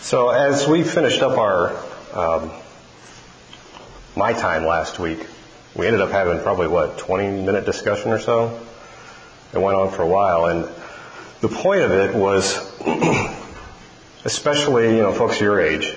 So as we finished up our my time last week, we ended up having probably 20-minute discussion or so. It went on for a while, and the point of it was, especially folks your age,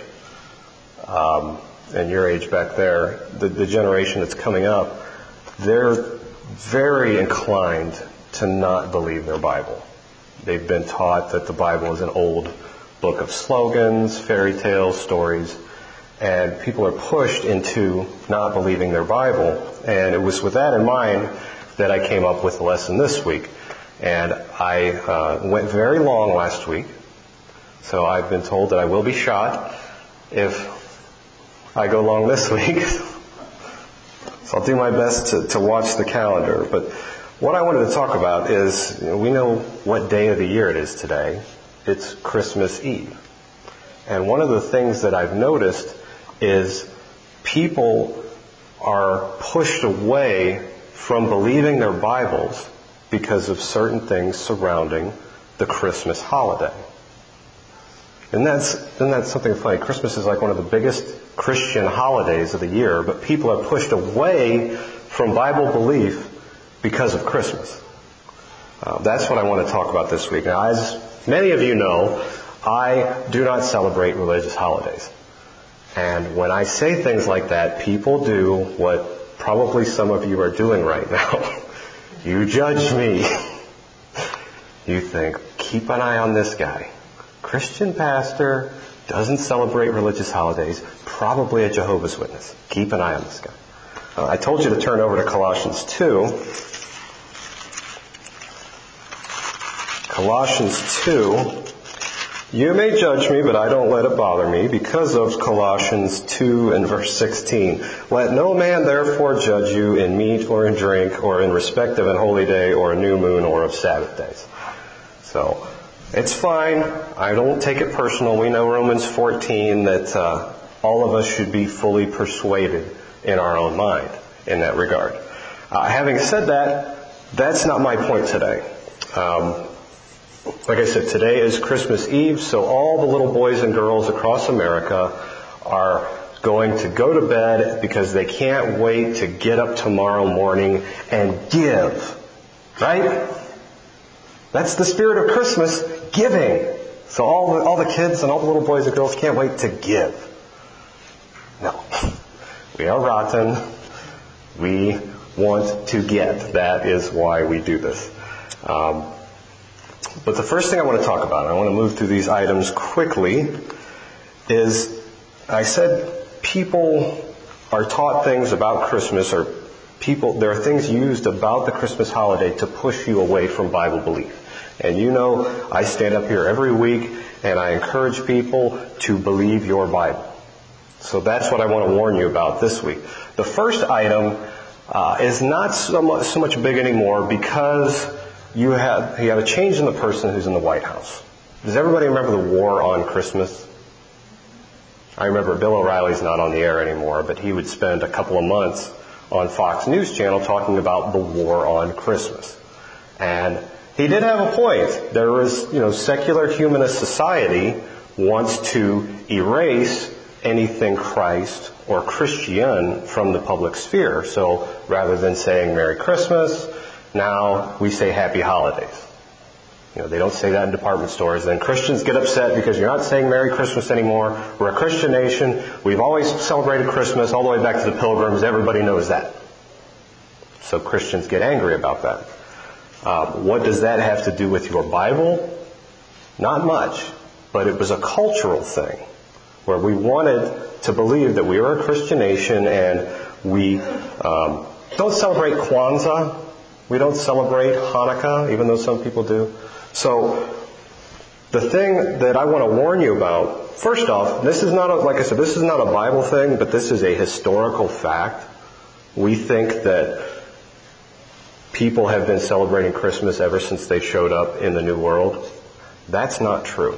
and your age back there, the generation that's coming up, they're very inclined to not believe their Bible. They've been taught that the Bible is an old book of slogans, fairy tales, stories, and people are pushed into not believing their Bible. And it was with that in mind that I came up with the lesson this week. And I went very long last week, so I've been told that I will be shot if I go long this week. So I'll do my best to watch the calendar. But what I wanted to talk about is, we know what day of the year it is today. It's Christmas Eve. And one of the things that I've noticed is people are pushed away from believing their Bibles because of certain things surrounding the Christmas holiday. And that's something funny. Christmas is like one of the biggest Christian holidays of the year, but people are pushed away from Bible belief because of Christmas. That's what I want to talk about this week. Now, as many of you know, I do not celebrate religious holidays. And when I say things like that, people do what probably some of you are doing right now. You judge me. You think, keep an eye on this guy. Christian pastor, doesn't celebrate religious holidays, probably a Jehovah's Witness. Keep an eye on this guy. I told you to turn over to Colossians 2. Colossians 2. You may judge me, but I don't let it bother me, because of Colossians 2 and verse 16. Let no man therefore judge you in meat or in drink, or in respect of an holy day, or a new moon, or of Sabbath days. So, it's fine. I don't take it personal. We know Romans 14 that all of us should be fully persuaded in our own mind in that regard. Having said that, that's not my point today. Like I said, today is Christmas Eve, so all the little boys and girls across America are going to go to bed because they can't wait to get up tomorrow morning and give. Right? That's the spirit of Christmas, giving. So all the kids and all the little boys and girls can't wait to give. No. We are rotten. We want to get. That is why we do this. But the first thing I want to talk about, I want to move through these items quickly, is I said people are taught things about Christmas, or there are things used about the Christmas holiday to push you away from Bible belief. And I stand up here every week and I encourage people to believe your Bible. So that's what I want to warn you about this week. The first item is not so much big anymore, because you have a change in the person who's in the White House. Does everybody remember the war on Christmas? I remember Bill O'Reilly's not on the air anymore, but he would spend a couple of months on Fox News Channel talking about the war on Christmas. And he did have a point. There was, secular humanist society wants to erase anything Christ or Christian from the public sphere. So rather than saying Merry Christmas, now we say Happy Holidays. They don't say that in department stores. Then Christians get upset because you're not saying Merry Christmas anymore. We're a Christian nation. We've always celebrated Christmas all the way back to the Pilgrims. Everybody knows that. So Christians get angry about that. What does that have to do with your Bible? Not much. But it was a cultural thing where we wanted to believe that we were a Christian nation, and we don't celebrate Kwanzaa. We don't celebrate Hanukkah, even though some people do. So the thing that I want to warn you about, first off, this is not this is not a Bible thing, but this is a historical fact. We think that people have been celebrating Christmas ever since they showed up in the New World. That's not true.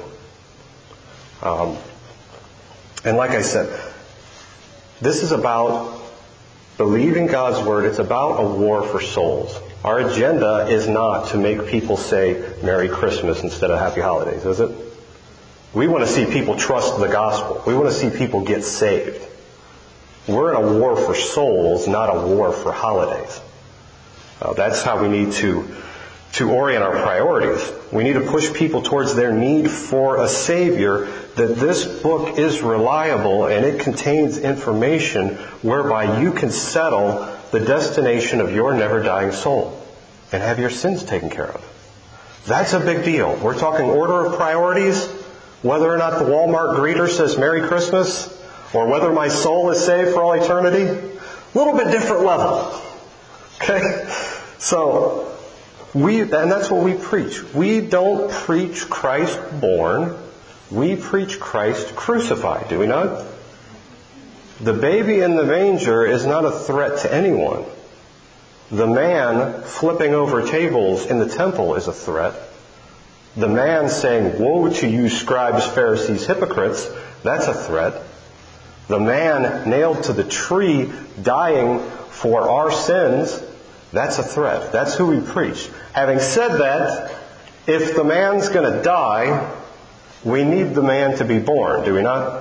And like I said, this is about believing God's Word. It's about a war for souls. Our agenda is not to make people say Merry Christmas instead of Happy Holidays, is it? We want to see people trust the gospel. We want to see people get saved. We're in a war for souls, not a war for holidays. That's how we need to orient our priorities. We need to push people towards their need for a Savior, that this book is reliable and it contains information whereby you can settle the destination of your never-dying soul and have your sins taken care of. That's a big deal. We're talking order of priorities, whether or not the Walmart greeter says Merry Christmas, or whether my soul is saved for all eternity. A little bit different level. Okay? So, and that's what we preach. We don't preach Christ born. We preach Christ crucified, do we not? The baby in the manger is not a threat to anyone. The man flipping over tables in the temple is a threat. The man saying, "Woe to you, scribes, Pharisees, hypocrites," that's a threat. The man nailed to the tree dying for our sins, that's a threat. That's who we preach. Having said that, if the man's going to die, we need the man to be born, do we not?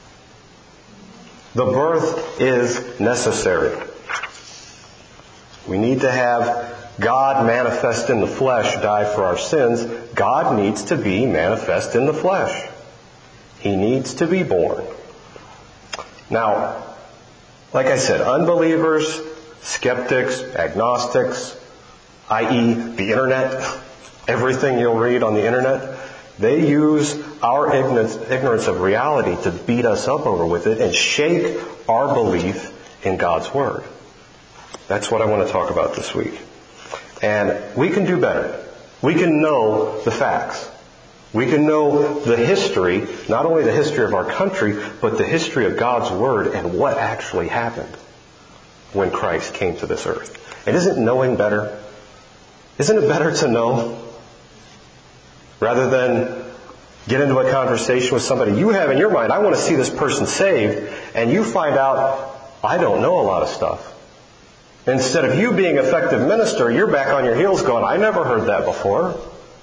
The birth is necessary. We need to have God manifest in the flesh die for our sins. God needs to be manifest in the flesh. He needs to be born. Now, like I said, unbelievers, skeptics, agnostics, i.e. the internet, everything you'll read on the internet, they use our ignorance of reality to beat us up over with it and shake our belief in God's Word. That's what I want to talk about this week. And we can do better. We can know the facts. We can know the history, not only the history of our country, but the history of God's Word and what actually happened when Christ came to this earth. And isn't knowing better? Isn't it better to know rather than get into a conversation with somebody you have in your mind, I want to see this person saved, and you find out, I don't know a lot of stuff. Instead of you being an effective minister, you're back on your heels going, I never heard that before.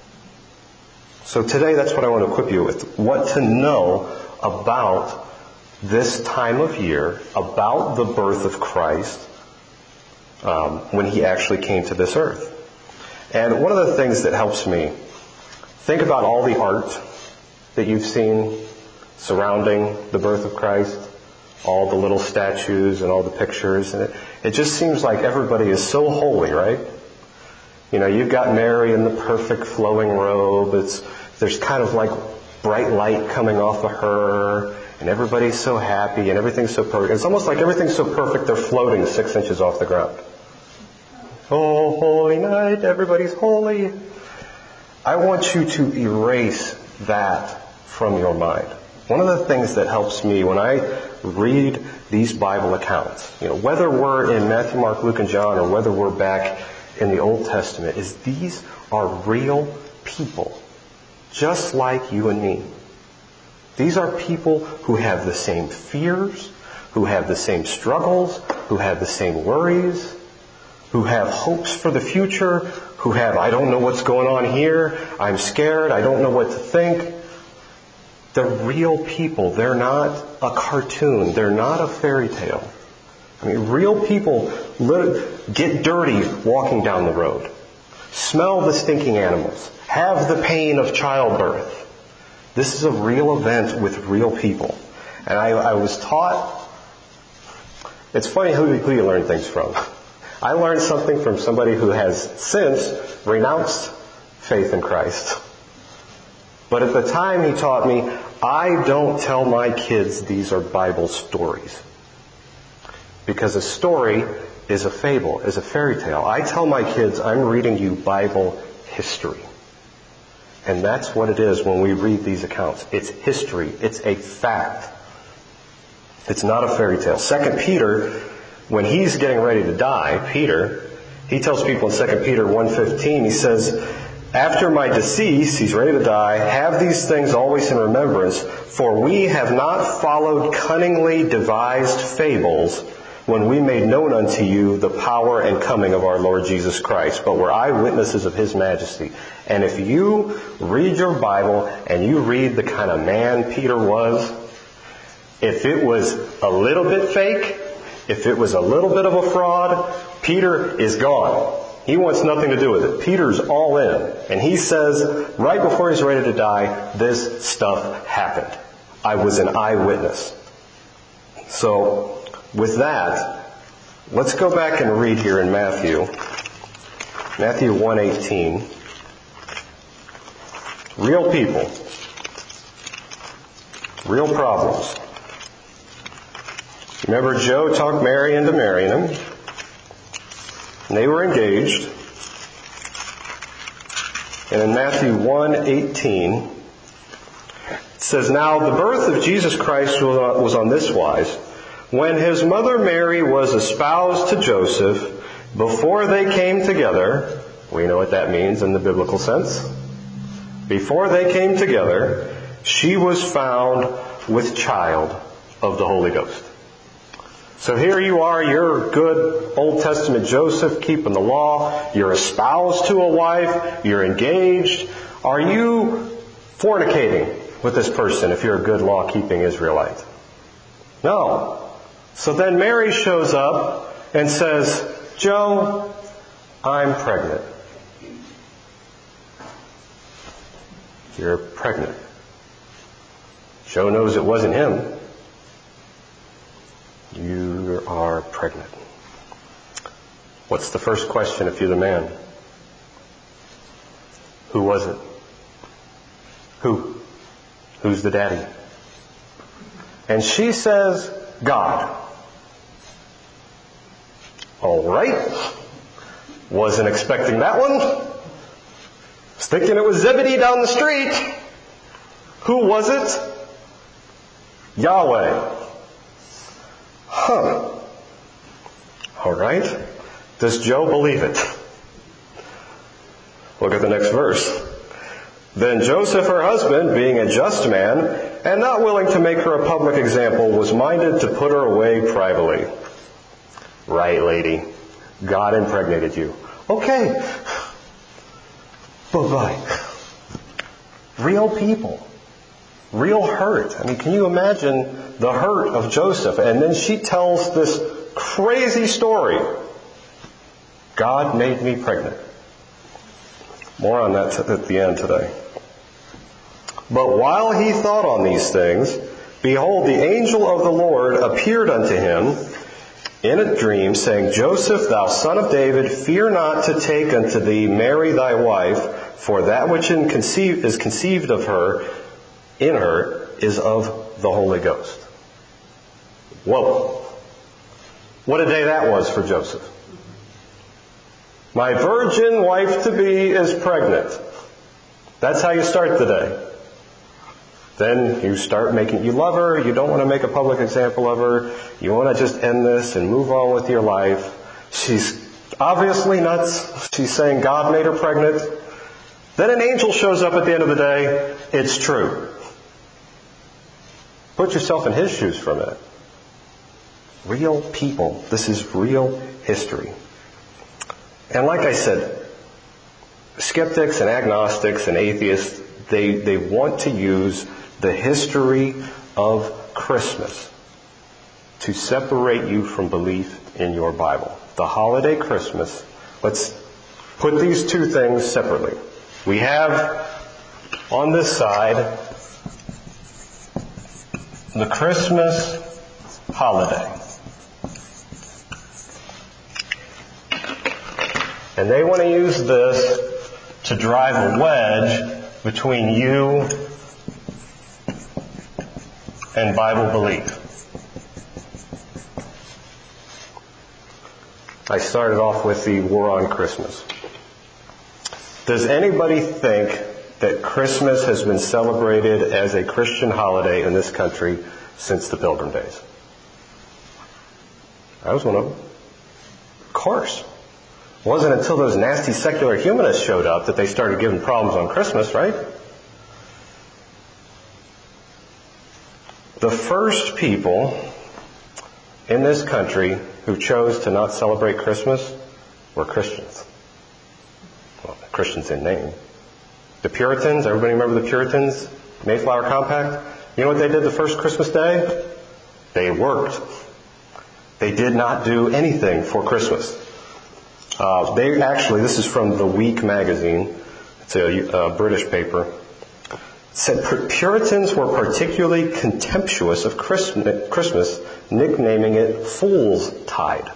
So today, that's what I want to equip you with. What to know about this time of year, about the birth of Christ, when He actually came to this earth. And one of the things that helps me, think about all the art that you've seen surrounding the birth of Christ, all the little statues and all the pictures. And it just seems like everybody is so holy, right? You know, you've got Mary in the perfect flowing robe. There's kind of like bright light coming off of her, and everybody's so happy, and everything's so perfect. It's almost like everything's so perfect they're floating 6 inches off the ground. Oh, holy night, everybody's holy. I want you to erase that from your mind. One of the things that helps me when I read these Bible accounts, whether we're in Matthew, Mark, Luke, and John, or whether we're back in the Old Testament, is these are real people, just like you and me. These are people who have the same fears, who have the same struggles, who have the same worries, who have hopes for the future, who have, I don't know what's going on here, I'm scared, I don't know what to think. They're real people. They're not a cartoon. They're not a fairy tale. I mean, real people get dirty walking down the road, smell the stinking animals, have the pain of childbirth. This is a real event with real people. And I was taught, it's funny who you learn things from. I learned something from somebody who has since renounced faith in Christ. But at the time he taught me, I don't tell my kids these are Bible stories. Because a story is a fable, is a fairy tale. I tell my kids, I'm reading you Bible history. And that's what it is when we read these accounts. It's history. It's a fact. It's not a fairy tale. 2 Peter, when he's getting ready to die, Peter, he tells people in 2 Peter 1:15, he says, after my decease, he's ready to die, have these things always in remembrance, for we have not followed cunningly devised fables, when we made known unto you the power and coming of our Lord Jesus Christ, but were eyewitnesses of His majesty. And if you read your Bible and you read the kind of man Peter was, if it was a little bit fake, if it was a little bit of a fraud, Peter is gone. He wants nothing to do with it. Peter's all in. And he says, right before he's ready to die, this stuff happened. I was an eyewitness. So, with that, let's go back and read here in Matthew 1:18. Real people. Real problems. Remember, Joe talked Mary into marrying him. And they were engaged. And in Matthew 1:18, it says, Now the birth of Jesus Christ was on this wise. When his mother Mary was espoused to Joseph, before they came together, we know what that means in the biblical sense. Before they came together, she was found with child of the Holy Ghost. So here you are, you're good Old Testament Joseph, keeping the law. You're espoused to a wife. You're engaged. Are you fornicating with this person if you're a good law-keeping Israelite? No. So then Mary shows up and says, Joe, I'm pregnant. You're pregnant. Joe knows it wasn't him. You are pregnant. What's the first question if you're the man? Who was it? Who? Who's the daddy? And she says, God. All right. Wasn't expecting that one. Was thinking it was Zebedee down the street. Who was it? Yahweh. Huh. All right. Does Joe believe it? Look at the next verse. Then Joseph, her husband, being a just man, and not willing to make her a public example, was minded to put her away privately. Right, lady. God impregnated you. Okay. Bye-bye. Real people. Real hurt. I mean, can you imagine the hurt of Joseph? And then she tells this crazy story. God made me pregnant. More on that at the end today. But while he thought on these things, behold, the angel of the Lord appeared unto him in a dream, saying, Joseph, thou son of David, fear not to take unto thee Mary thy wife, for that which is conceived of her, in her, is of the Holy Ghost. Whoa. What a day that was for Joseph. My virgin wife-to-be is pregnant. That's how you start the day. Then you start you love her, you don't want to make a public example of her, you want to just end this and move on with your life. She's obviously nuts. She's saying God made her pregnant. Then an angel shows up at the end of the day. It's true. Put yourself in his shoes for a minute. Real people. This is real history. And like I said, skeptics and agnostics and atheists, they want to use the history of Christmas to separate you from belief in your Bible. The holiday Christmas, let's put these two things separately. We have on this side the Christmas holiday. And they want to use this to drive a wedge between you and Bible belief. I started off with the war on Christmas. Does anybody think that Christmas has been celebrated as a Christian holiday in this country since the Pilgrim days? I was one of them. Of course. It wasn't until those nasty secular humanists showed up that they started giving problems on Christmas, right? The first people in this country who chose to not celebrate Christmas were Christians. Well, Christians in name. The Puritans, everybody remember the Puritans? Mayflower Compact? You know what they did the first Christmas day? They worked. They did not do anything for Christmas. This is from The Week magazine. It's a British paper. It said Puritans were particularly contemptuous of Christmas, nicknaming it Fool's Tide.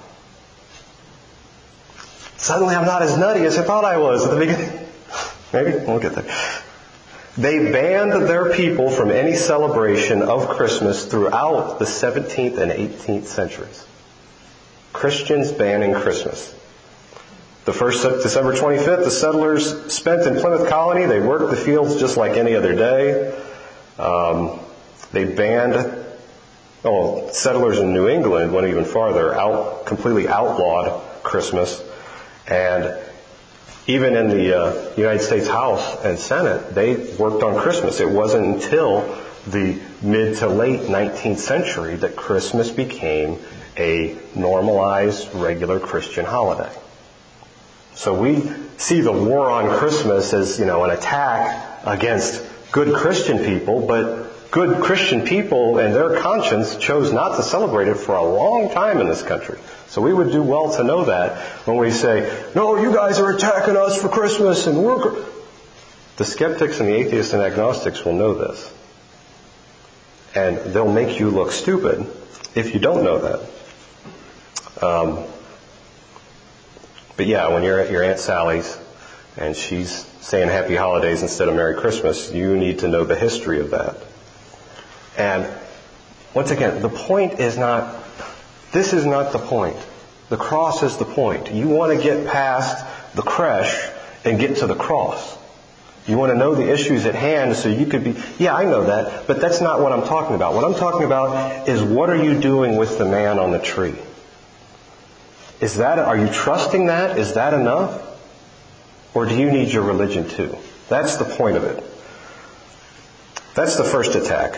Suddenly I'm not as nutty as I thought I was at the beginning. Maybe? We'll get there. They banned their people from any celebration of Christmas throughout the 17th and 18th centuries. Christians banning Christmas. The first December 25th, the settlers spent in Plymouth Colony. They worked the fields just like any other day. They banned, settlers in New England went even farther, completely outlawed Christmas. And even in the United States House and Senate, they worked on Christmas. It wasn't until the mid to late 19th century that Christmas became a normalized, regular Christian holiday. So we see the war on Christmas as, an attack against good Christian people, but good Christian people in their conscience chose not to celebrate it for a long time in this country. So we would do well to know that when we say, no, you guys are attacking us for Christmas and we're... The skeptics and the atheists and agnostics will know this. And they'll make you look stupid if you don't know that. But yeah, when you're at your Aunt Sally's and she's saying Happy Holidays instead of Merry Christmas, you need to know the history of that. And once again, the point is not, this is not the point. The cross is the point. You want to get past the creche and get to the cross. You want to know the issues at hand so you could be, yeah, I know that, but that's not what I'm talking about. What I'm talking about is what are you doing with the man on the tree? Are you trusting that? Is that enough? Or do you need your religion too? That's the point of it. That's the first attack.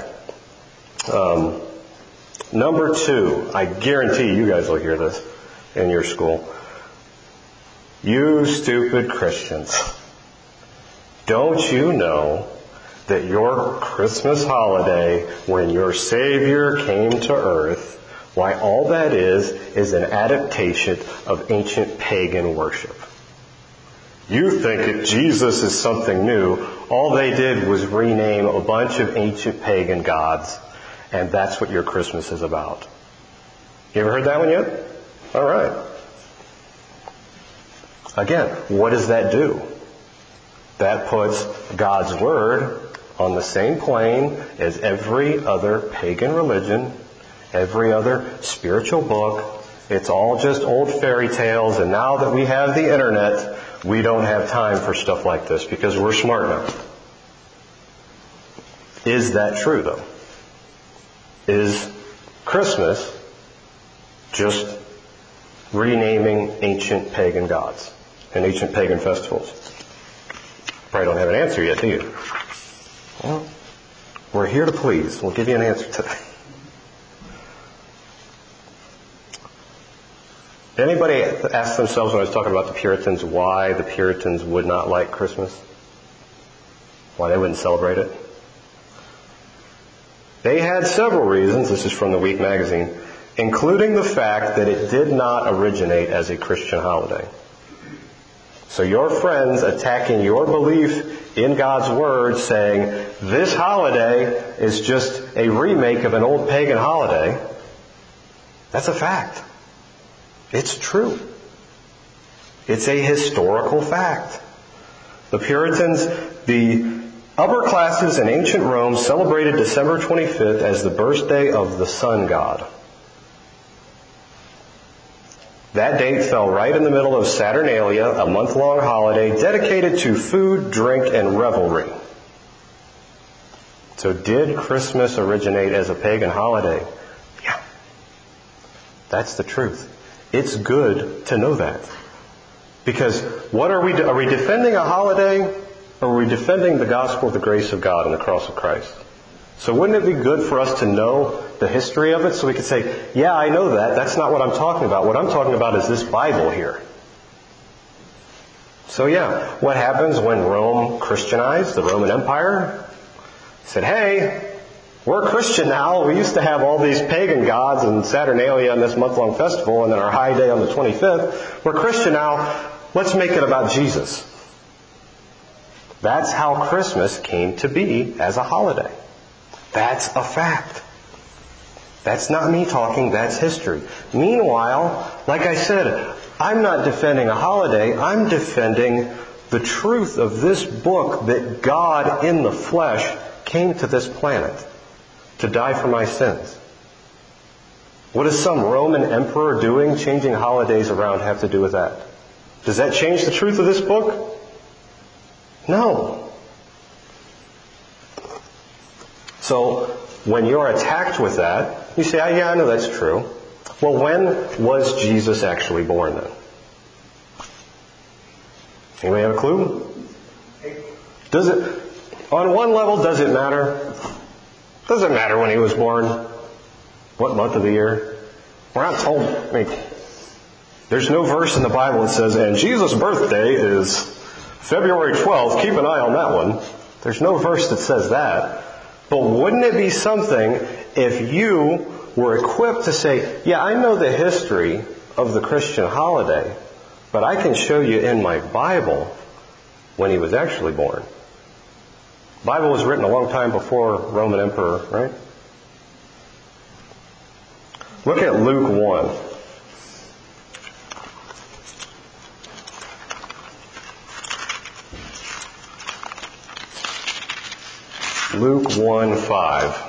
Number 2, I guarantee you guys will hear this in your school. You stupid Christians. Don't you know that your Christmas holiday, when your Savior came to earth, why all that is an adaptation of ancient pagan worship? You think that Jesus is something new. All they did was rename a bunch of ancient pagan gods, and that's what your Christmas is about. You ever heard that one yet? All right. Again, what does that do? That puts God's Word on the same plane as every other pagan religion, every other spiritual book. It's all just old fairy tales, and now that we have the internet, we don't have time for stuff like this because we're smart now. Is that true, though? Is Christmas just renaming ancient pagan gods and ancient pagan festivals? Probably don't have an answer yet, do you? Well, we're here to please. We'll give you an answer today. Did anybody ask themselves when I was talking about the Puritans why the Puritans would not like Christmas? Why they wouldn't celebrate it? They had several reasons. This is from the Week magazine, including the fact that it did not originate as a Christian holiday. So your friends attacking your belief in God's Word, saying this holiday is just a remake of an old pagan holiday, that's a fact. It's true. It's a historical fact. The Puritans, the upper classes in ancient Rome celebrated December 25th as the birthday of the sun god. That date fell right in the middle of Saturnalia, a month-long holiday dedicated to food, drink, and revelry. So did Christmas originate as a pagan holiday? Yeah. That's the truth. It's good to know that. Because what are we defending a holiday, or are we defending the gospel of the grace of God and the cross of Christ? So wouldn't it be good for us to know the history of it so we could say, yeah, I know that. That's not what I'm talking about. What I'm talking about is this Bible here. So yeah, what happens when Rome Christianized, the Roman Empire? Said, hey, we're Christian now. We used to have all these pagan gods and Saturnalia and this month-long festival and then our high day on the 25th. We're Christian now. Let's make it about Jesus. That's how Christmas came to be as a holiday. That's a fact. That's not me talking, that's history. Meanwhile, like I said, I'm not defending a holiday, I'm defending the truth of this book that God in the flesh came to this planet to die for my sins. What is some Roman emperor doing, changing holidays around, have to do with that? Does that change the truth of this book? No. So, when you're attacked with that, you say, oh, yeah, I know that's true. Well, when was Jesus actually born then? Anybody have a clue? Does it, on one level, does it matter? Does it matter when he was born? What month of the year? We're not told. There's no verse in the Bible that says, and Jesus' birthday is February 12th. Keep an eye on that one. There's no verse that says that. But wouldn't it be something if you were equipped to say, yeah, I know the history of the Christian holiday, but I can show you in my Bible when he was actually born. The Bible was written a long time before Roman emperor, right? Look at Luke 1. Luke 1:5.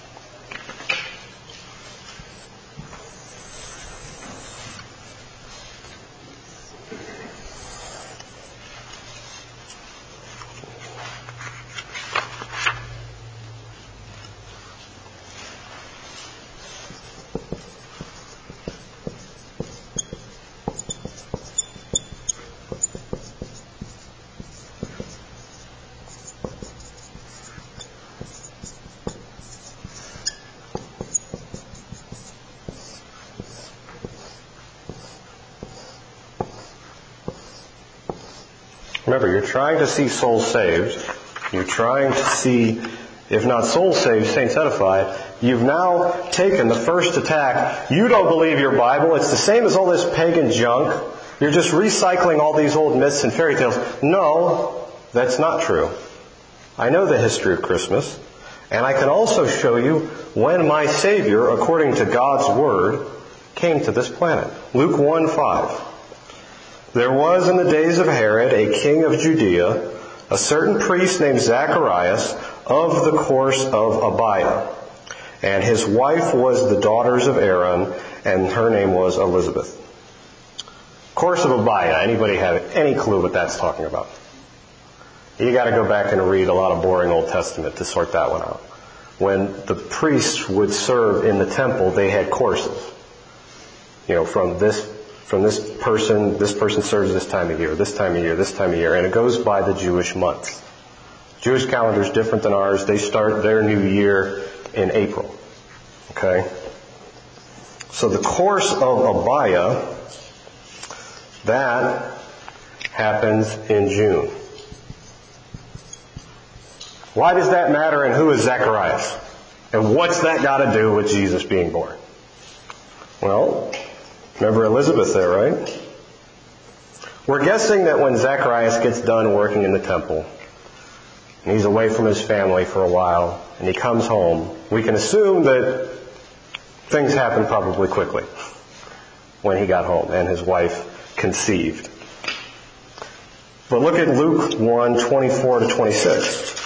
Remember, you're trying to see souls saved. You're trying to see, if not souls saved, saints edified. You've now taken the first attack. You don't believe your Bible. It's the same as all this pagan junk. You're just recycling all these old myths and fairy tales. No, that's not true. I know the history of Christmas. And I can also show you when my Savior, according to God's Word, came to this planet. Luke 1:5. There was in the days of Herod, a king of Judea, a certain priest named Zacharias of the course of Abiah. And his wife was the daughters of Aaron, and her name was Elizabeth. Course of Abiah. Anybody have any clue what that's talking about? You got to go back and read a lot of boring Old Testament to sort that one out. When the priests would serve in the temple, they had courses. From this person serves this time of year, this time of year, this time of year, and it goes by the Jewish months. Jewish calendar is different than ours. They start their new year in April. Okay? So the course of Abiah, that happens in June. Why does that matter, and who is Zacharias? And what's that got to do with Jesus being born? Well, remember Elizabeth there, right? We're guessing that when Zacharias gets done working in the temple, and he's away from his family for a while, and he comes home, we can assume that things happened probably quickly when he got home and his wife conceived. But look at Luke 1:24-26.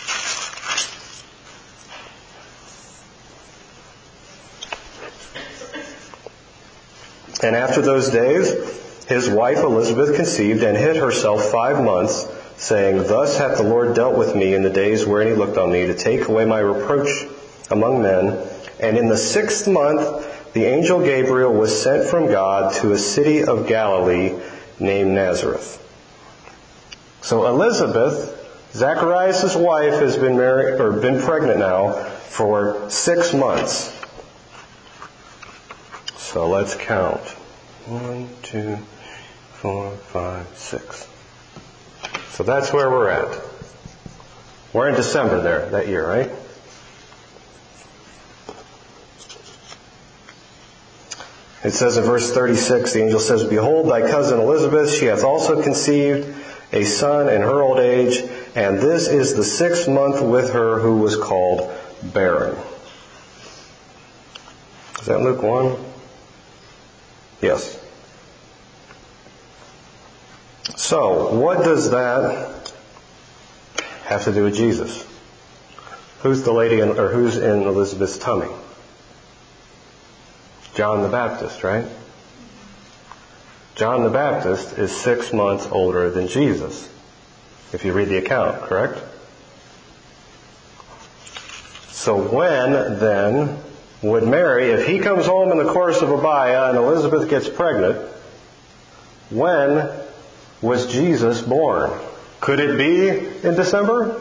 And after those days, his wife Elizabeth conceived and hid herself 5 months, saying, Thus hath the Lord dealt with me in the days wherein he looked on me, to take away my reproach among men. And in the 6th month, the angel Gabriel was sent from God to a city of Galilee named Nazareth. So Elizabeth Zacharias' wife has been married or been pregnant now for 6 months. So let's count. 1, 2, 4, 5, 6. So that's where we're at. We're in December there, that year, right? It says in verse 36, the angel says, "Behold, thy cousin Elizabeth, she hath also conceived a son in her old age, and this is the 6th month with her who was called barren." Is that Luke 1? Yes. So, what does that have to do with Jesus? Who's the lady or who's in Elizabeth's tummy? John the Baptist, right? John the Baptist is 6 months older than Jesus, if you read the account, correct? So when, then, would Mary, if he comes home in the course of Abia and Elizabeth gets pregnant, when was Jesus born? Could it be in December?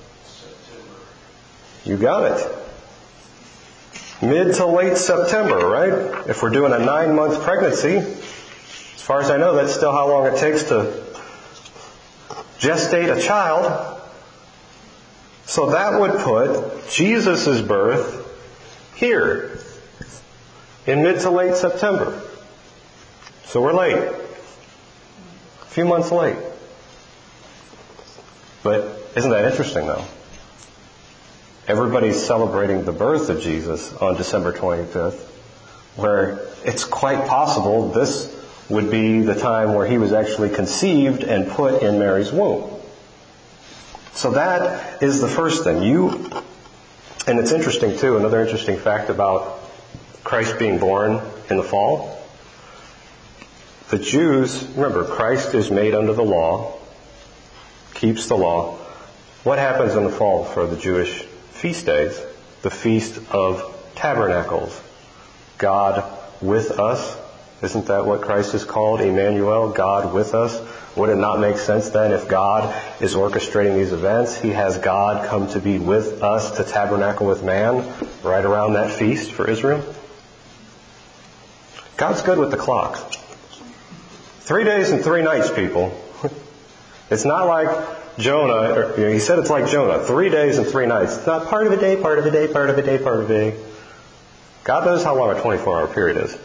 You got it. Mid to late September, right? If we're doing a 9-month pregnancy, as far as I know, that's still how long it takes to gestate a child. So that would put Jesus' birth here in mid to late September. So we're late. A few months late. But isn't that interesting, though? Everybody's celebrating the birth of Jesus on December 25th, where it's quite possible this would be the time where he was actually conceived and put in Mary's womb. So that is the first thing. And it's interesting too, another interesting fact about Christ being born in the fall. The Jews, remember, Christ is made under the law, keeps the law. What happens in the fall for the Jewish feast days? The Feast of Tabernacles. God with us. Isn't that what Christ is called? Emmanuel, God with us. Would it not make sense then if God is orchestrating these events, he has God come to be with us to tabernacle with man right around that feast for Israel? God's good with the clock. 3 days and 3 nights, people. It's not like Jonah, he said it's like Jonah, 3 days and 3 nights. It's not part of a day, part of a day, part of a day, part of a day. God knows how long a 24-hour period is.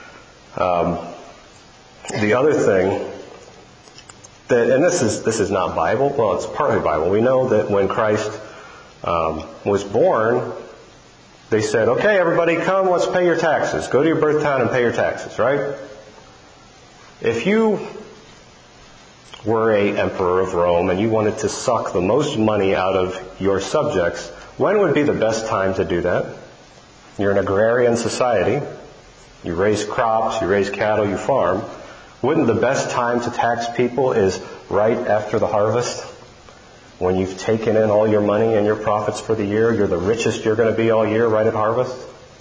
The other thing, and this is not Bible, well, it's partly Bible. We know that when Christ was born, they said, okay, everybody come, let's pay your taxes. Go to your birth town and pay your taxes, right? If you were an emperor of Rome and you wanted to suck the most money out of your subjects, when would be the best time to do that? You're an agrarian society. You raise crops, you raise cattle, you farm. Wouldn't the best time to tax people is right after the harvest? When you've taken in all your money and your profits for the year, you're the richest you're going to be all year right at harvest?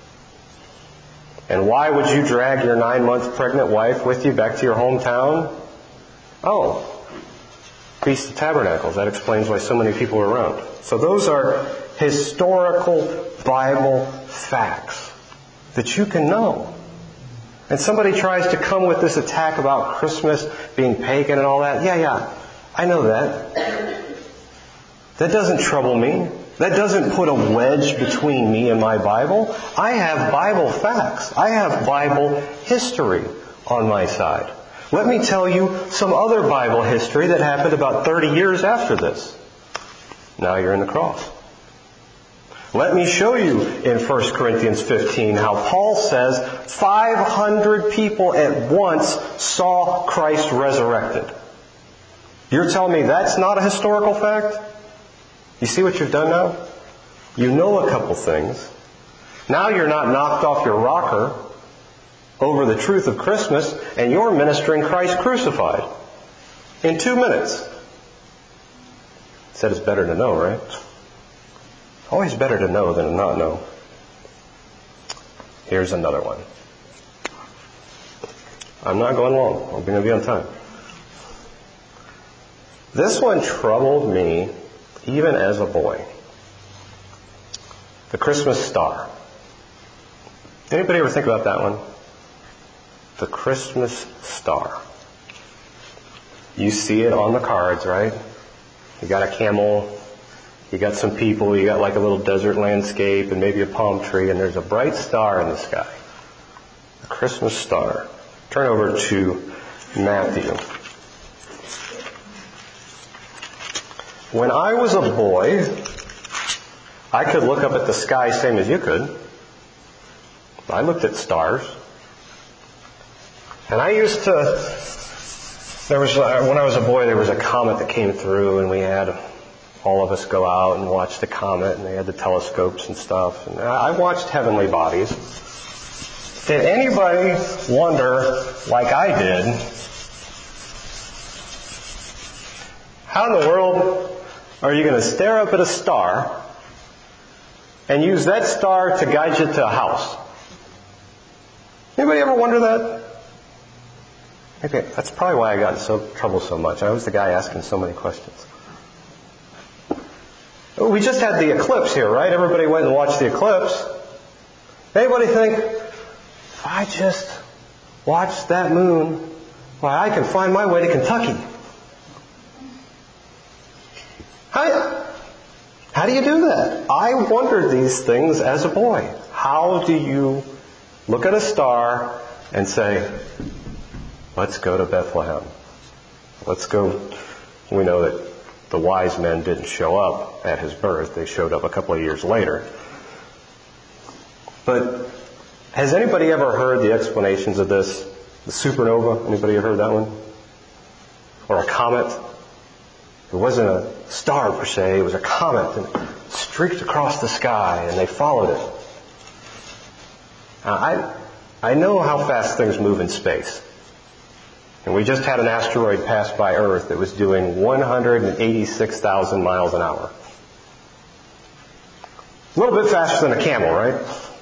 And why would you drag your 9-month pregnant wife with you back to your hometown? Oh, Feast of Tabernacles. That explains why so many people are around. So those are historical Bible facts that you can know. And somebody tries to come with this attack about Christmas being pagan and all that. Yeah, I know that. That doesn't trouble me. That doesn't put a wedge between me and my Bible. I have Bible facts. I have Bible history on my side. Let me tell you some other Bible history that happened about 30 years after this. Now you're in the cross. Let me show you in 1 Corinthians 15 how Paul says 500 people at once saw Christ resurrected. You're telling me that's not a historical fact? You see what you've done now? You know a couple things. Now you're not knocked off your rocker over the truth of Christmas, and you're ministering Christ crucified in 2 minutes. Said it's better to know, right? Always better to know than to not know. Here's another one. I'm not going long. I'm going to be on time. This one troubled me even as a boy. The Christmas star. Anybody ever think about that one? The Christmas star. You see it on the cards, right? You got a camel, you got some people, you got like a little desert landscape and maybe a palm tree, and there's a bright star in the sky. The Christmas star. Turn over to Matthew. When I was a boy, I could look up at the sky same as you could. I looked at stars. And I used to, when I was a boy, there was a comet that came through, and we had all of us go out and watch the comet, and they had the telescopes and stuff. And I watched heavenly bodies. Did anybody wonder, like I did, how in the world are you going to stare up at a star and use that star to guide you to a house? Anybody ever wonder that? Okay, that's probably why I got in trouble so much. I was the guy asking so many questions. We just had the eclipse here, right? Everybody went and watched the eclipse. Anybody think, if I just watch that moon, why, I can find my way to Kentucky? How do you do that? I wondered these things as a boy. How do you look at a star and say, let's go to Bethlehem? Let's go. We know that the wise men didn't show up at his birth. They showed up a couple of years later. But has anybody ever heard the explanations of this? The supernova? Anybody ever heard that one? Or a comet? It wasn't a star per se. It was a comet that streaked across the sky, and they followed it. Now, I know how fast things move in space. And we just had an asteroid pass by Earth that was doing 186,000 miles an hour. A little bit faster than a camel, right?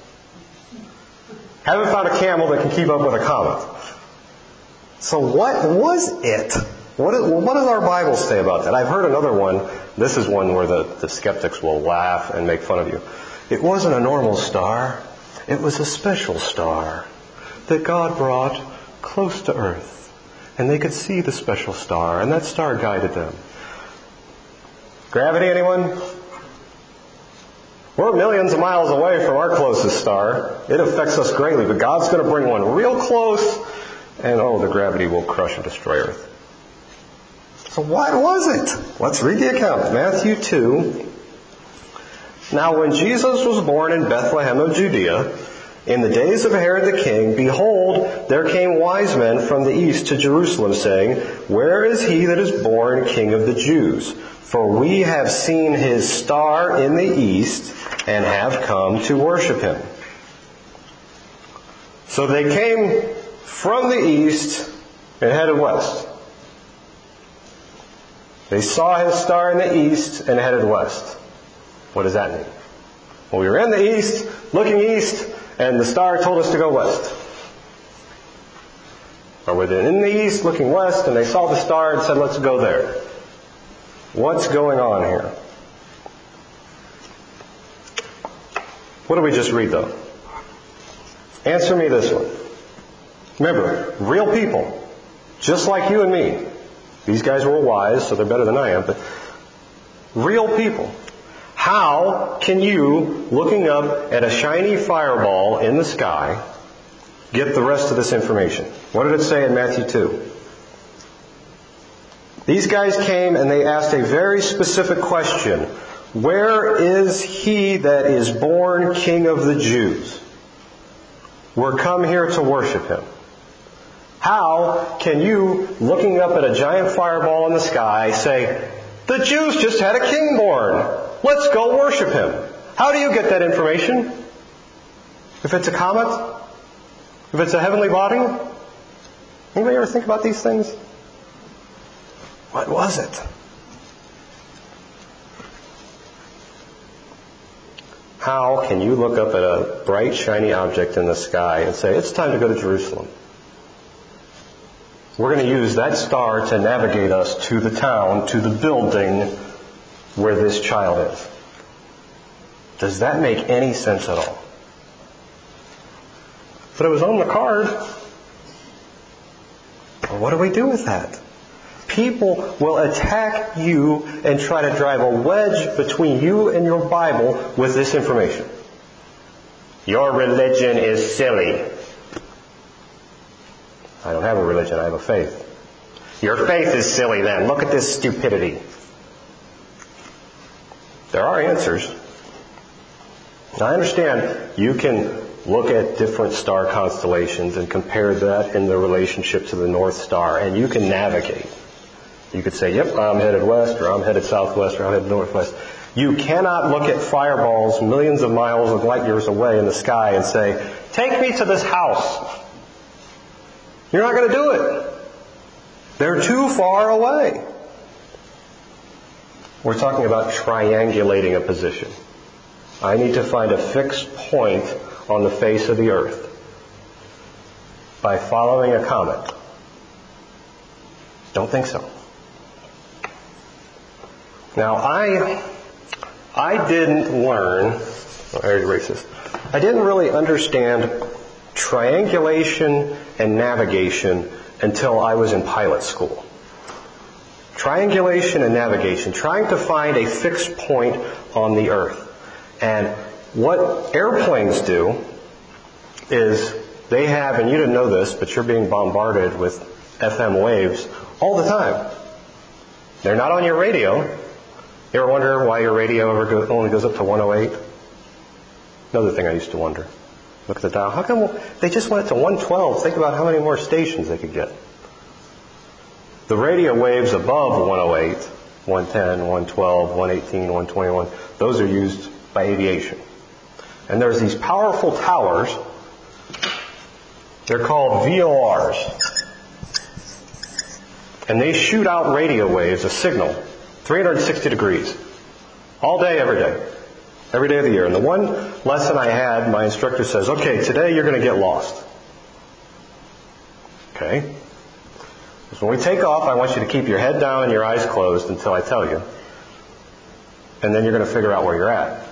Haven't found a camel that can keep up with a comet. So what was it? What does our Bible say about that? I've heard another one. This is one where the skeptics will laugh and make fun of you. It wasn't a normal star. It was a special star that God brought close to Earth. And they could see the special star, and that star guided them. Gravity, anyone? We're millions of miles away from our closest star. It affects us greatly, but God's going to bring one real close, and the gravity will crush and destroy Earth. So what was it? Let's read the account. Matthew 2. Now when Jesus was born in Bethlehem of Judea, in the days of Herod the king, behold, there came wise men from the east to Jerusalem, saying, Where is he that is born King of the Jews? For we have seen his star in the east, and have come to worship him. So they came from the east and headed west. They saw his star in the east and headed west. What does that mean? Well, we were in the east, looking east, and the star told us to go west. Or we're in the east, looking west, and they saw the star and said, let's go there. What's going on here? What did we just read, though? Answer me this one. Remember, real people, just like you and me. These guys were wise, so they're better than I am, but real people. How can you, looking up at a shiny fireball in the sky, get the rest of this information? What did it say in Matthew 2? These guys came and they asked a very specific question. Where is he that is born King of the Jews? We're come here to worship him. How can you, looking up at a giant fireball in the sky, say, the Jews just had a king born. Let's go worship him. How do you get that information? If it's a comet? If it's a heavenly body? Anybody ever think about these things? What was it? How can you look up at a bright, shiny object in the sky and say, it's time to go to Jerusalem? We're going to use that star to navigate us to the town, to the building where this child is. Does that make any sense at all? But it was on the card. Well, what do we do with that? People will attack you and try to drive a wedge between you and your Bible with this information. Your religion is silly. I don't have a religion, I have a faith. Your faith is silly then. Look at this stupidity. There are answers. I understand you can look at different star constellations and compare that in the relationship to the North Star, and you can navigate. You could say, yep, I'm headed west, or I'm headed southwest, or I'm headed northwest. You cannot look at fireballs millions of miles of light years away in the sky and say, take me to this house. You're not going to do it. They're too far away. We're talking about triangulating a position. I need to find a fixed point on the face of the earth by following a comet. Don't think so. Now, I didn't learn, I already erased this. I didn't really understand triangulation and navigation until I was in pilot school. Triangulation and navigation, trying to find a fixed point on the earth. And what airplanes do is they have, and you didn't know this, but you're being bombarded with FM waves all the time. They're not on your radio. You ever wonder why your radio only goes up to 108? Another thing I used to wonder. Look at the dial. How come they just went to 112? Think about how many more stations they could get. The radio waves above 108, 110, 112, 118, 121, those are used by aviation. And there's these powerful towers. They're called VORs. And they shoot out radio waves, a signal, 360 degrees. All day, every day. Every day of the year. And the one lesson I had, my instructor says, okay, today you're going to get lost. Okay? So when we take off, I want you to keep your head down and your eyes closed until I tell you. And then you're going to figure out where you're at.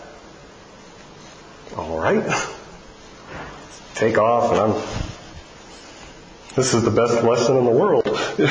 All right. Take off, and this is the best lesson in the world.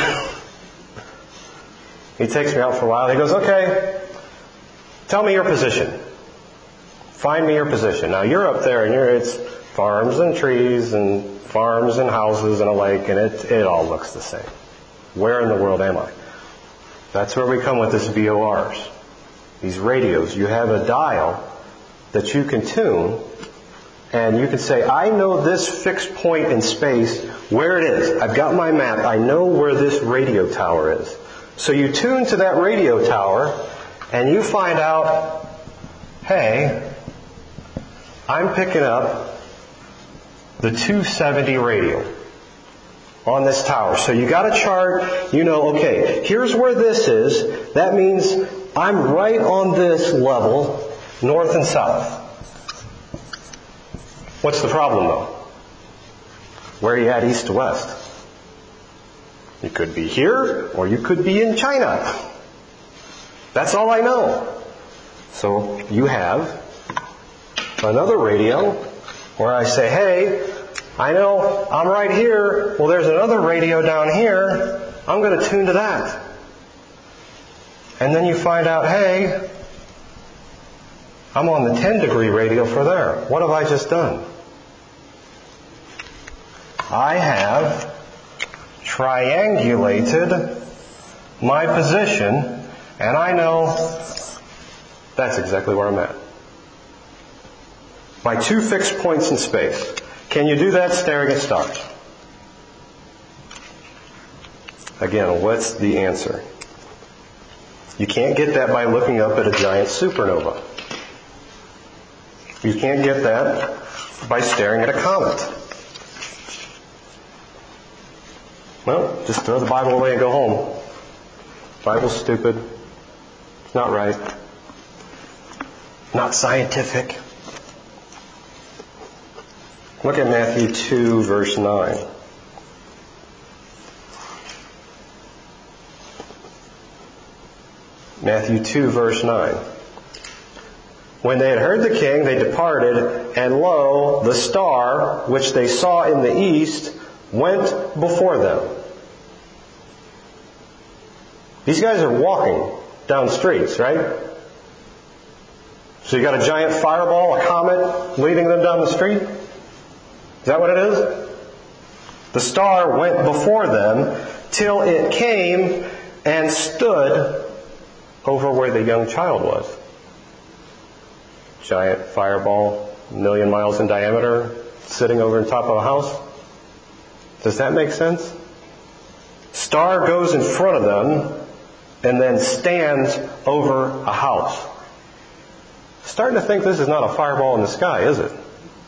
He takes me out for a while. He goes, okay, tell me your position. Find me your position. Now you're up there, and it's farms and trees and farms and houses and a lake, and it all looks the same. Where in the world am I? That's where we come with this VORs. These radios. You have a dial that you can tune, and you can say, I know this fixed point in space, where it is. I've got my map. I know where this radio tower is. So you tune to that radio tower, and you find out, hey, I'm picking up the 270 radio on this tower. So you got a chart, you know, okay, here's where this is. That means I'm right on this level, north and south. What's the problem, though? Where are you at east to west? You could be here, or you could be in China. That's all I know. So you have another radio where I say, hey, I know I'm right here. Well, there's another radio down here. I'm going to tune to that. And then you find out, hey, I'm on the 10-degree radio for there. What have I just done? I have triangulated my position, and I know that's exactly where I'm at. My two fixed points in space. Can you do that staring at stars? Again, what's the answer? You can't get that by looking up at a giant supernova. You can't get that by staring at a comet. Well, just throw the Bible away and go home. Bible's stupid. It's not right. Not scientific. Look at Matthew 2, verse 9. Matthew 2, verse 9. When they had heard the king, they departed, and lo, the star, which they saw in the east, went before them. These guys are walking down streets, right? So you got a giant fireball, a comet, leading them down the street? Is that what it is? The star went before them till it came and stood over where the young child was. Giant fireball, 1,000,000 miles in diameter, sitting over on top of a house. Does that make sense? Star goes in front of them and then stands over a house. Starting to think this is not a fireball in the sky, is it?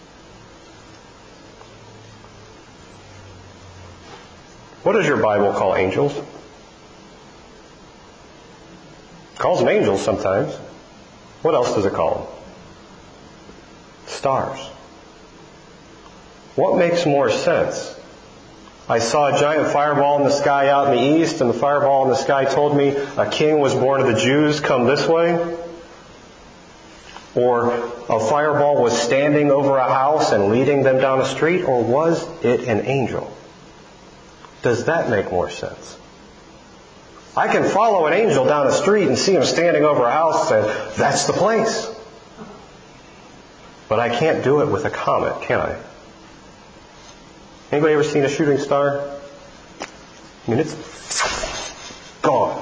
What does your Bible call angels? It calls them angels sometimes. What else does it call them? Stars. What makes more sense? I saw a giant fireball in the sky out in the east, and the fireball in the sky told me a king was born of the Jews, come this way. Or a fireball was standing over a house and leading them down a street, or was it an angel? Does that make more sense? I can follow an angel down a street and see him standing over a house and say, that's the place. But I can't do it with a comet, can I? Anybody ever seen a shooting star? I mean, it's gone.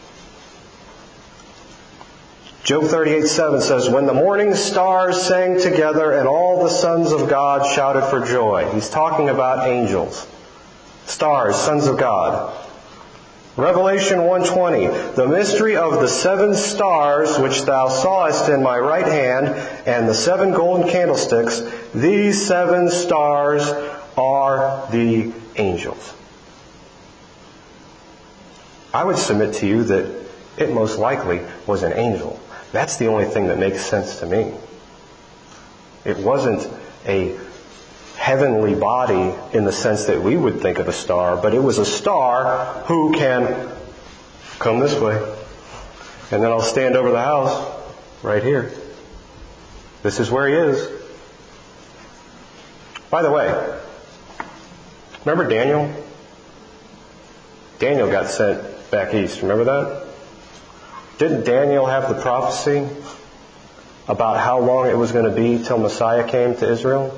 Job 38:7 says, when the morning stars sang together and all the sons of God shouted for joy. He's talking about angels. Stars, sons of God. Revelation 1:20, the mystery of the 7 stars which thou sawest in my right hand, and the 7 golden candlesticks, these 7 stars are the angels. I would submit to you that it most likely was an angel. That's the only thing that makes sense to me. It wasn't a heavenly body in the sense that we would think of a star, but it was a star who can come this way. And then I'll stand over the house right here. This is where he is. By the way, remember Daniel? Daniel got sent back east. Remember that? Didn't Daniel have the prophecy about how long it was going to be till Messiah came to Israel?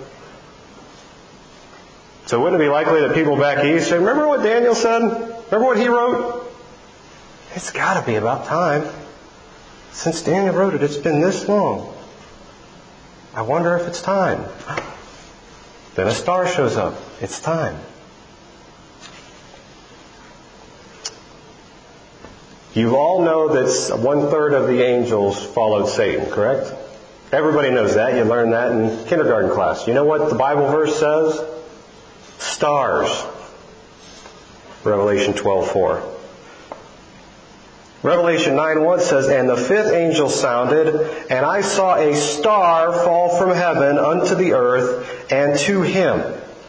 So wouldn't it be likely that people back east say, remember what Daniel said? Remember what he wrote? It's got to be about time. Since Daniel wrote it, it's been this long. I wonder if it's time. Then a star shows up. It's time. You all know that 1/3 of the angels followed Satan, correct? Everybody knows that. You learned that in kindergarten class. You know what the Bible verse says? Stars. Revelation 12:4. Revelation 9:1 says, and the 5th angel sounded, and I saw a star fall from heaven unto the earth, and to him.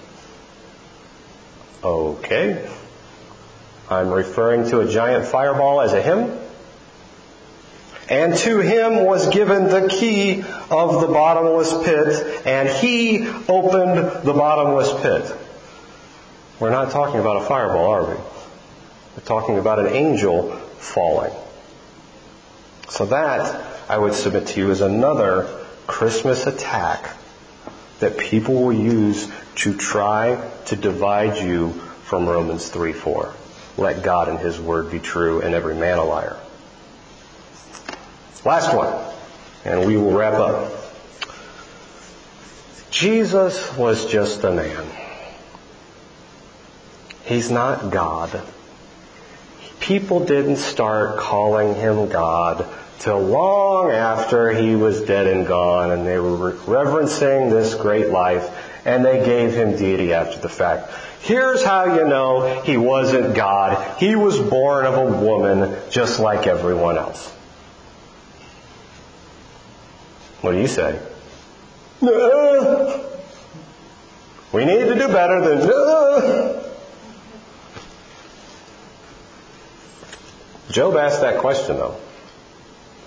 Okay. I'm referring to a giant fireball as a him. And to him was given the key of the bottomless pit, and he opened the bottomless pit. We're not talking about a fireball, are we? We're talking about an angel falling. So that, I would submit to you, is another Christmas attack that people will use to try to divide you from Romans 3:4. Let God and His Word be true, and every man a liar. Last one, and we will wrap up. Jesus was just a man. He's not God. People didn't start calling Him God till long after He was dead and gone, and they were reverencing this great life, and they gave Him deity after the fact. Here's how you know He wasn't God. He was born of a woman just like everyone else. What do you say? We need to do better than... Job asked that question, though.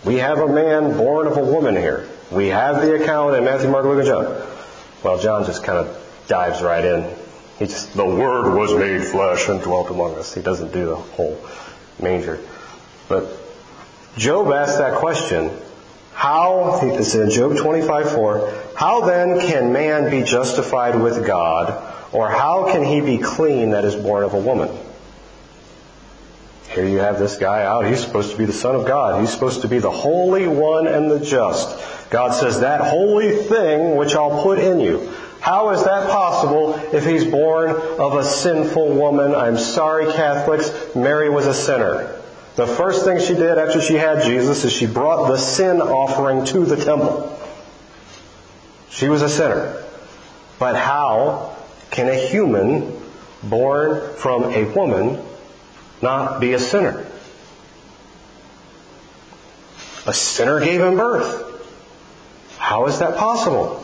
We have a man born of a woman here. We have the account in Matthew, Mark, Luke, and John. Well, John just kind of dives right in. The Word was made flesh and dwelt among us. He doesn't do the whole manger. But Job asked that question. It's in Job 25:4, how then can man be justified with God, or how can he be clean that is born of a woman? Here you have this guy out. He's supposed to be the Son of God. He's supposed to be the Holy One and the Just. God says, that holy thing which I'll put in you. How is that possible if he's born of a sinful woman? I'm sorry, Catholics, Mary was a sinner. The first thing she did after she had Jesus is she brought the sin offering to the temple. She was a sinner. But how can a human born from a woman not be a sinner? A sinner gave him birth. How is that possible?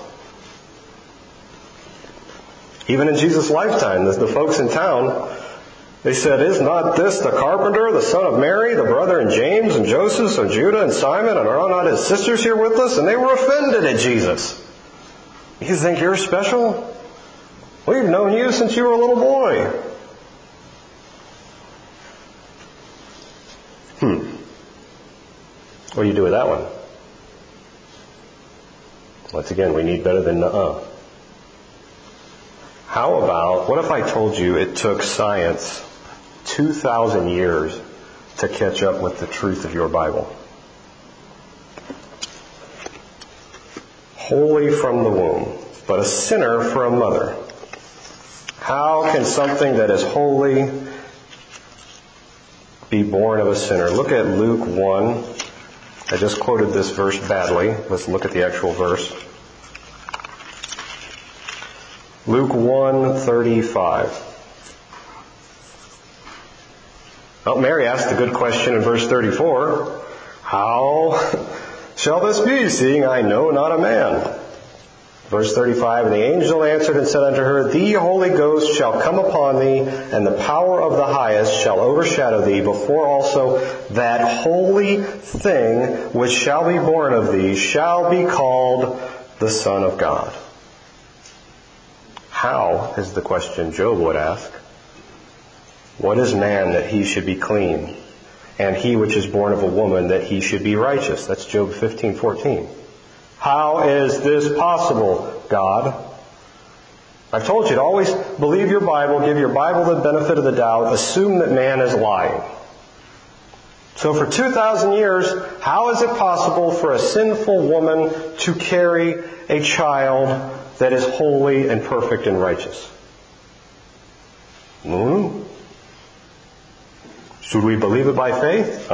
Even in Jesus' lifetime, the folks in town, they said, is not this the carpenter, the son of Mary, the brother in James and Joseph and Judah and Simon, and are not his sisters here with us? And they were offended at Jesus. You think you're special? We've known you since you were a little boy. What do you do with that one? Once again, we need better than nuh-uh. How about, what if I told you it took science 2,000 years to catch up with the truth of your Bible? Holy from the womb, but a sinner from mother. How can something that is holy be born of a sinner? Look at Luke 1. I just quoted this verse badly. Let's look at the actual verse. Luke 1:35. Well, Mary asked a good question in verse 34. How shall this be, seeing I know not a man? Verse 35, and the angel answered and said unto her, the Holy Ghost shall come upon thee, and the power of the highest shall overshadow thee. Before also that holy thing which shall be born of thee shall be called the Son of God. How is the question Job would ask. What is man that he should be clean? And he which is born of a woman that he should be righteous? That's Job 15:14. How is this possible, God? I've told you to always believe your Bible, give your Bible the benefit of the doubt, assume that man is lying. So for 2,000 years, how is it possible for a sinful woman to carry a child that is holy and perfect and righteous? Should we believe it by faith?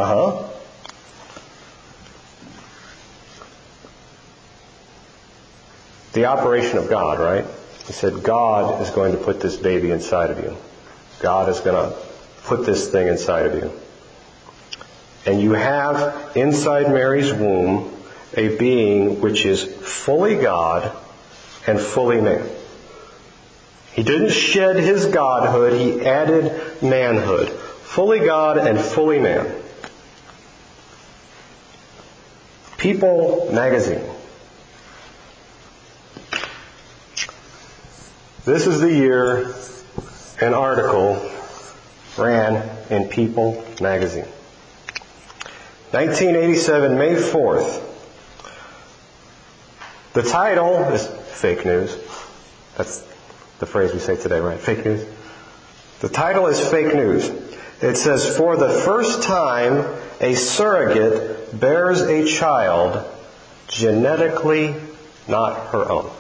The operation of God, right? He said, God is going to put this baby inside of you. God is going to put this thing inside of you. And you have inside Mary's womb a being which is fully God and fully man. He didn't shed his godhood, he added manhood. Fully God and fully man. People magazine. This is the year an article ran in People magazine. 1987, May 4th. The title is fake news. That's the phrase we say today, right? Fake news. The title is fake news. It says, for the first time, a surrogate bears a child genetically not her own.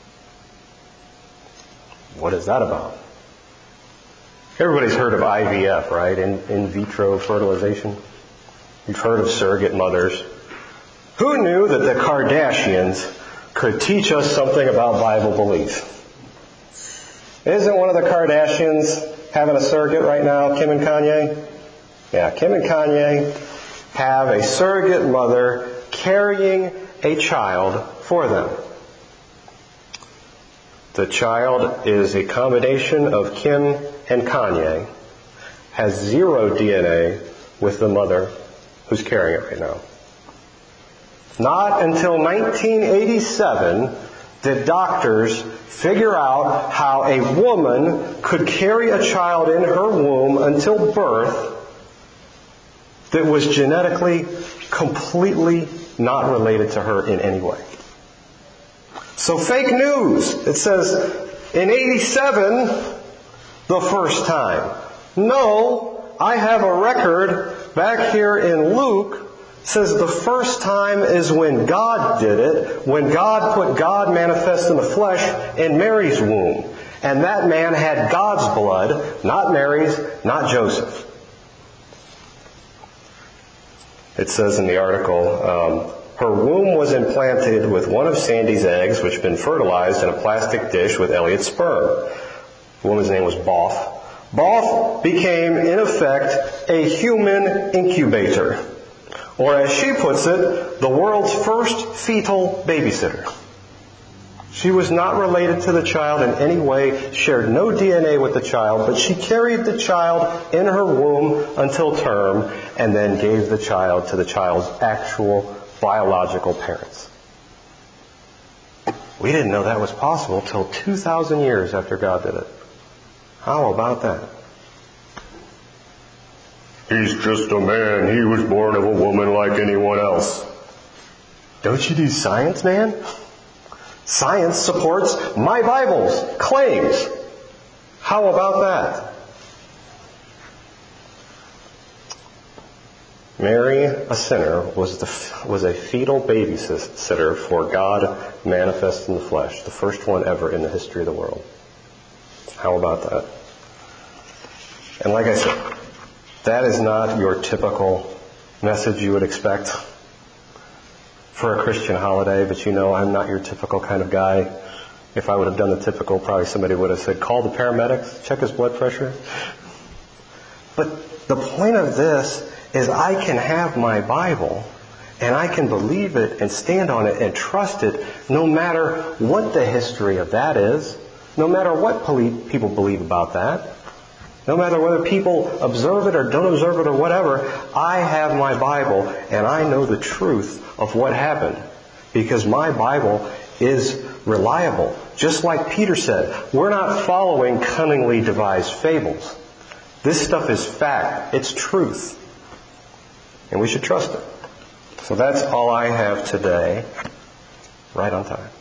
What is that about? Everybody's heard of IVF, right? In vitro fertilization. You've heard of surrogate mothers. Who knew that the Kardashians could teach us something about Bible belief? Isn't one of the Kardashians having a surrogate right now, Kim and Kanye? Yeah, Kim and Kanye have a surrogate mother carrying a child for them. The child is a combination of Kim and Kanye, has zero DNA with the mother who's carrying it right now. Not until 1987 did doctors figure out how a woman could carry a child in her womb until birth that was genetically completely not related to her in any way. So fake news. It says in 87, the first time. No, I have a record back here in Luke. Says the first time is when God did it, when God put God manifest in the flesh in Mary's womb. And that man had God's blood, not Mary's, not Joseph. It says in the article, her womb was implanted with one of Sandy's eggs, which had been fertilized in a plastic dish with Elliot's sperm. The woman's name was Boff. Boff became, in effect, a human incubator. Or as she puts it, the world's first fetal babysitter. She was not related to the child in any way, shared no DNA with the child, but she carried the child in her womb until term and then gave the child to the child's actual biological parents. We didn't know that was possible till 2,000 years after God did it. How about that? He's just a man. He was born of a woman like anyone else. Don't you do science, man? Science supports my Bible's claims. How about that? Mary, a sinner, was a fetal babysitter for God manifest in the flesh, the first one ever in the history of the world. How about that? And like I said, that is not your typical message you would expect for a Christian holiday, but you know I'm not your typical kind of guy. If I would have done the typical, probably somebody would have said, call the paramedics, check his blood pressure. But the point of this is I can have my Bible and I can believe it and stand on it and trust it no matter what the history of that is, no matter what people believe about that. No matter whether people observe it or don't observe it or whatever, I have my Bible and I know the truth of what happened. Because my Bible is reliable. Just like Peter said, we're not following cunningly devised fables. This stuff is fact. It's truth. And we should trust it. So that's all I have today. Right on time.